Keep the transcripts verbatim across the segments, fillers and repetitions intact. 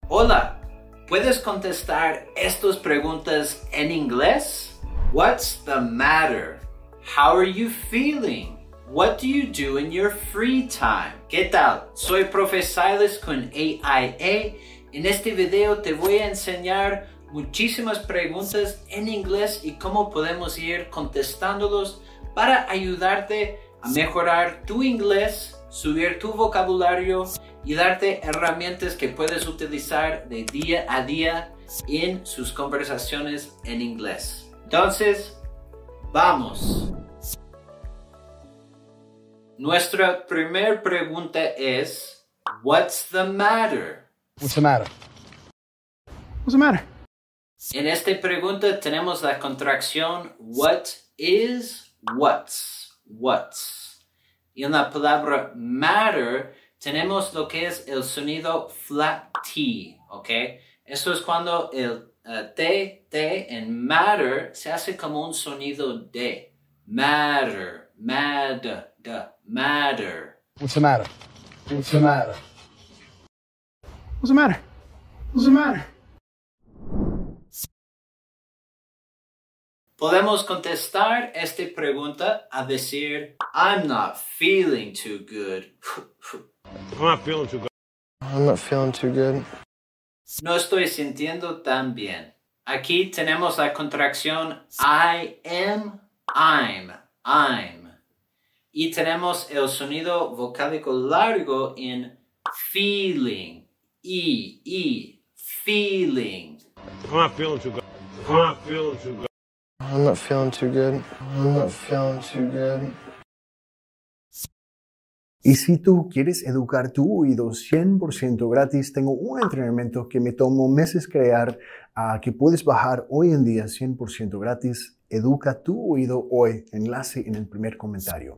Hola, ¿puedes contestar estas preguntas en inglés? What's the matter? How are you feeling? What do you do in your free time? ¿Qué tal? Soy Profe Silas con A I A. En este video te voy a enseñar muchísimas preguntas en inglés y cómo podemos ir contestándolos para ayudarte a mejorar tu inglés, subir tu vocabulario y darte herramientas que puedes utilizar de día a día en sus conversaciones en inglés. Entonces, vamos. Nuestra primera pregunta es, what's the matter? What's the matter? What's the matter? En esta pregunta tenemos la contracción what is, what's, what's. Y en la palabra matter tenemos lo que es el sonido flat T, ¿ok? Eso es cuando el uh, T, T en matter se hace como un sonido D. Matter, matter, matter. What's the matter? What's the matter? What's the matter? What's the matter? Podemos contestar esta pregunta a decir, I'm not feeling too good. I'm not feeling too good. I'm not feeling too good. No estoy sintiendo tan bien. Aquí tenemos la contracción I am, I'm, I'm. Y tenemos el sonido vocálico largo en feeling, E, E, feeling. I'm not feeling too good. I'm not feeling too good. I'm not feeling too good. I'm not feeling too good. Y si tú quieres educar tu oído cien por ciento gratis, tengo un entrenamiento que me tomó meses crear, uh, que puedes bajar hoy en día cien por ciento gratis. Educa tu oído hoy. Enlace en el primer comentario.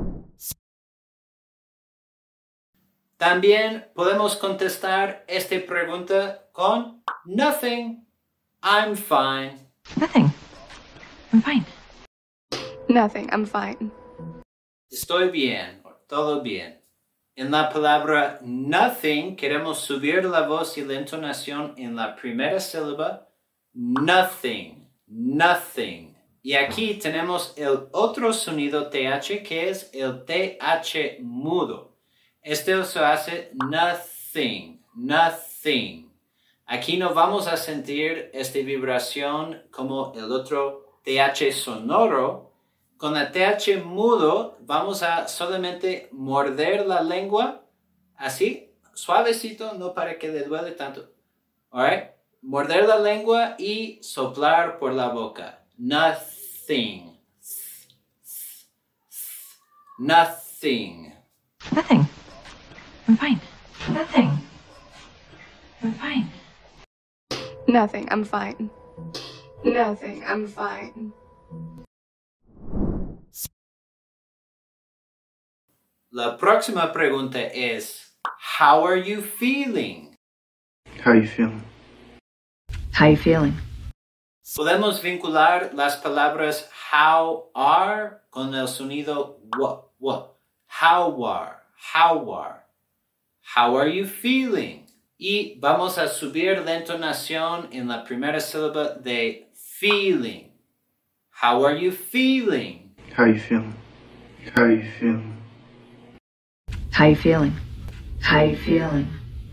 También podemos contestar esta pregunta con nothing. I'm fine. Nothing. I'm fine. Nothing, I'm fine. Estoy bien, todo bien. En la palabra nothing queremos subir la voz y la entonación en la primera sílaba. Nothing, nothing. Y aquí tenemos el otro sonido T H que es el T H mudo. Este se hace nothing, nothing. Aquí no vamos a sentir esta vibración como el otro T H sonoro. Con la T H mudo vamos a solamente morder la lengua así, suavecito, no para que le duele tanto. Alright, morder la lengua y soplar por la boca. Nothing. Nothing. Nothing. I'm fine. Nothing. I'm fine. Nothing, I'm fine. Nothing, I'm fine. La próxima pregunta es, how are you feeling? How you feeling? How you feeling? Podemos vincular las palabras how are con el sonido what, what. How are, how are. How are you feeling? Y vamos a subir la entonación en la primera sílaba de feeling. How are you feeling? How you feeling? How you feeling? How you feeling? How you feeling?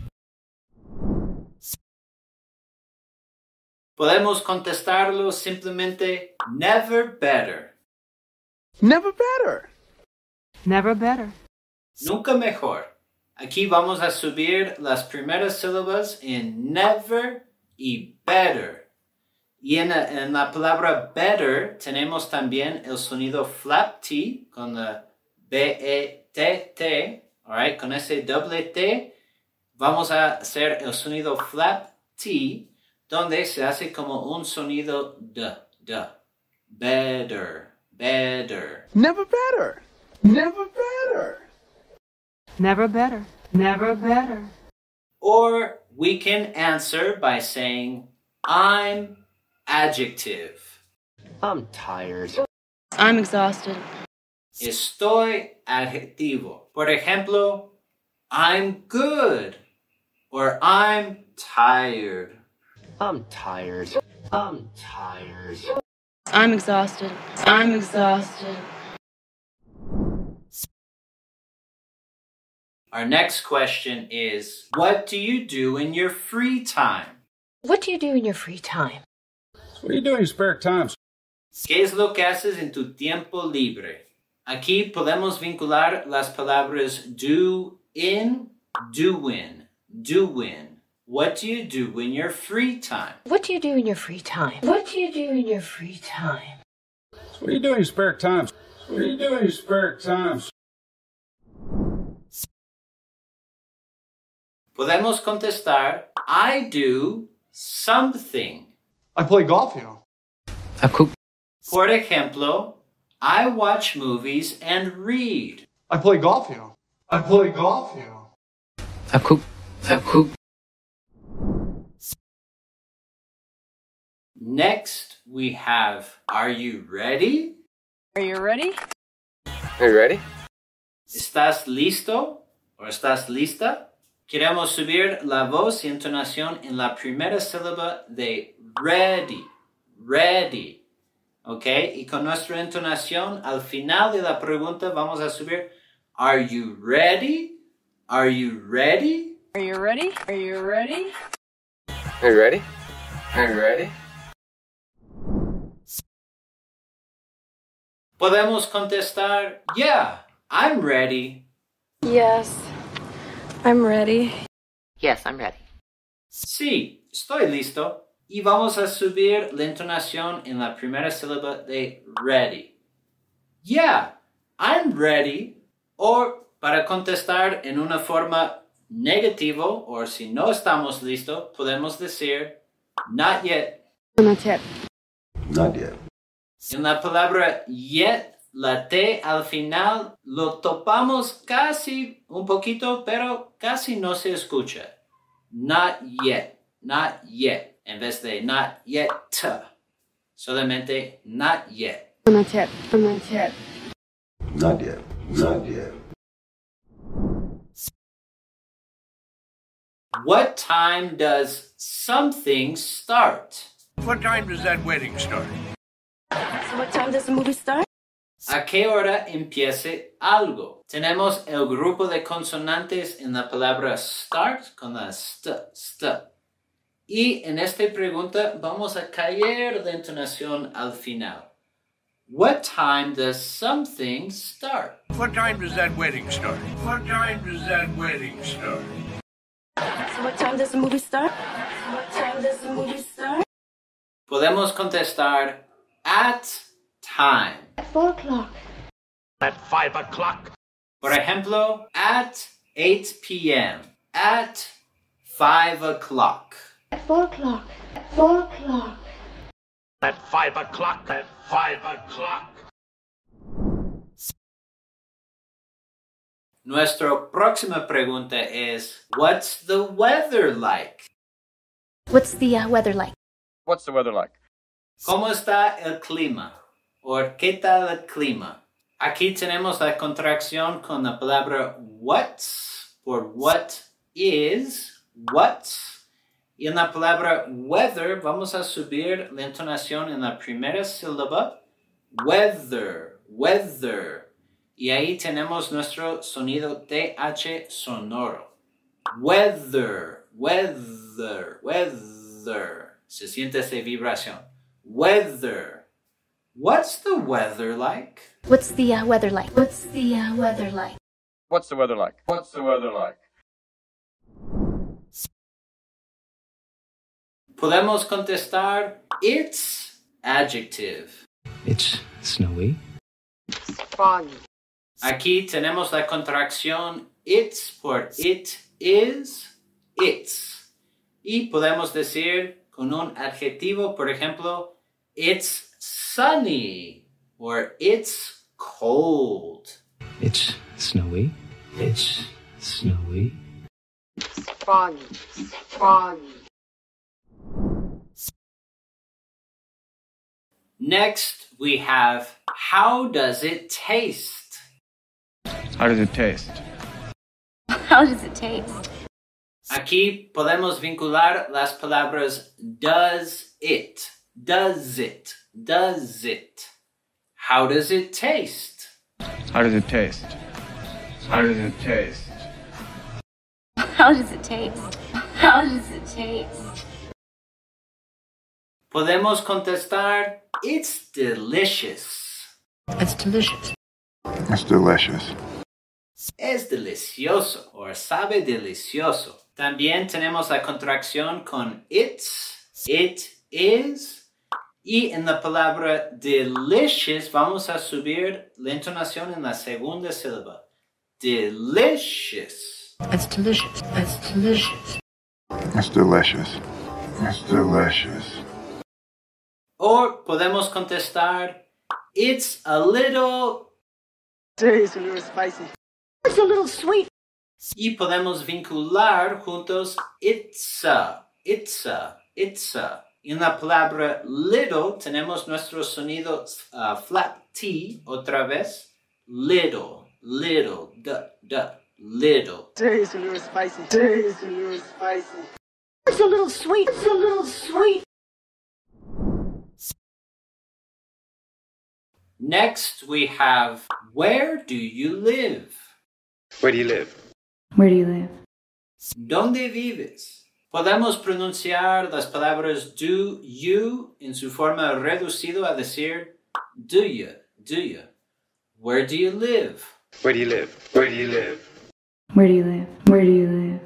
Podemos contestarlo simplemente never better. Never better. Never better. Nunca mejor. Aquí vamos a subir las primeras sílabas en never y better. Y en la, en la palabra better tenemos también el sonido flap T con la B E T T. Alright, con ese doble T vamos a hacer el sonido flap T donde se hace como un sonido D, D. Better, better. Never better. Never better. Never better. Never better. Or we can answer by saying, I'm adjective. I'm tired. I'm exhausted. Estoy adjetivo. Por ejemplo, I'm good or I'm tired. I'm tired. I'm tired. I'm exhausted. I'm exhausted. Our next question is, what do you do in your free time? What do you do in your free time? What do you do in your spare time? ¿Qué es lo que haces en tu tiempo libre? Aquí podemos vincular las palabras do in, doing, doing. What do you do in your free time? What do you do in your free time? What do you do in your free time? What do you do in your spare time? What do you do in your spare time? Podemos contestar, I do something. I play golf, you know. I cook. Por ejemplo, I watch movies and read. I play golf, you know. I play golf, you know. I cook. I cook. Next, we have, are you ready? Are you ready? Are you ready? ¿Estás listo? ¿O estás lista? Queremos subir la voz y entonación en la primera sílaba de ready, ready, ¿ok? Y con nuestra entonación, al final de la pregunta vamos a subir, are you ready? Are you ready? Are you ready? Are you ready? Are you ready? Are you ready? Podemos contestar, yeah, I'm ready. Yes, I'm ready. Yes, I'm ready. Sí, estoy listo. Y vamos a subir la entonación en la primera sílaba de ready. Yeah, I'm ready. O para contestar en una forma negativa, o si no estamos listos, podemos decir not yet. Not yet. Not yet. En la palabra yet, la T al final lo topamos casi un poquito, pero casi no se escucha. Not yet, not yet, en vez de not yet, solamente not yet. Not yet. Not yet. Not yet. Not yet. What time does something start? What time does that wedding start? So what time does the movie start? ¿A qué hora empiece algo? Tenemos el grupo de consonantes en la palabra start con la st, st. Y en esta pregunta vamos a caer de entonación al final. What time does something start? What time does that wedding start? What time does that wedding start? So what time does the movie start? So what time does the movie start? Podemos contestar at time. At four o'clock. At five o'clock. Por ejemplo, at eight p.m. At five o'clock. At four o'clock. At four o'clock. At five o'clock. At five o'clock. Nuestra próxima pregunta es, what's the weather like? What's the uh, weather like? What's the weather like? ¿Cómo está el clima? ¿O qué tal el clima? Aquí tenemos la contracción con la palabra what's por what is, what's. Y en la palabra weather vamos a subir la entonación en la primera sílaba, weather, weather. Y ahí tenemos nuestro sonido T H sonoro. Weather, weather, weather. Se siente esa vibración. Weather. What's the weather like? What's the uh, weather like? What's the uh, weather like? What's the weather like? What's the weather like? Podemos contestar, it's adjective. It's snowy. Foggy. Aquí tenemos la contracción it's por it is, it's. Y podemos decir con un adjetivo, por ejemplo, it's sunny or it's cold. It's snowy. It's snowy. Foggy. Foggy. Next, we have, how does it taste? How does it taste? How does it taste? Aquí podemos vincular las palabras does it, does it, does it. How does it taste? How does it taste? How does it taste? How does it taste? How does it taste? Podemos contestar, it's delicious. It's delicious. It's delicious. Es delicioso o sabe delicioso. También tenemos la contracción con it's, it is. Y en la palabra delicious vamos a subir la entonación en la segunda sílaba. Delicious. It's delicious. It's delicious. It's delicious. It's delicious. O podemos contestar, it's a little... It's a little spicy. It's a little sweet. Y podemos vincular juntos, it's a, it's a, it's a. Y en la palabra little tenemos nuestro sonido uh, flat T otra vez. Little, little, duh, duh, little. It's a little spicy. It's a little spicy. It's a little sweet. It's a little sweet. Next we have, where do you live? Where do you live? Where do you live? ¿Dónde vives? Podemos pronunciar las palabras do, you en su forma reducido a decir do you, do you. Where do you live? Where do you live? Where do you live? Where do you live? Where do you live?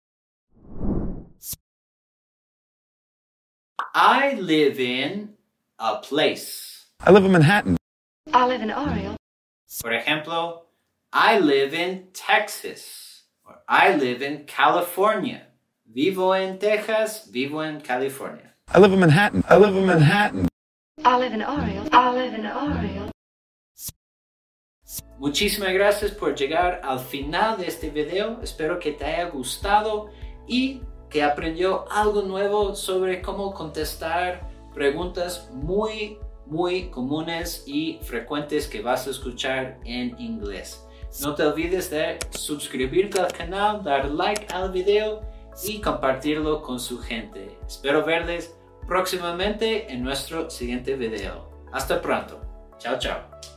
I live in a place. I live in Manhattan. I live in Oriel. Por ejemplo, I live in Texas. Or I live in California. Vivo en Texas, vivo en California. I live in Manhattan. I live in Manhattan. I live in Oriel. I live in Oriel. Muchísimas gracias por llegar al final de este video. Espero que te haya gustado y que aprendió algo nuevo sobre cómo contestar preguntas muy, muy comunes y frecuentes que vas a escuchar en inglés. No te olvides de suscribirte al canal, dar like al video y compartirlo con su gente. Espero verles próximamente en nuestro siguiente video. Hasta pronto. Chao, chao.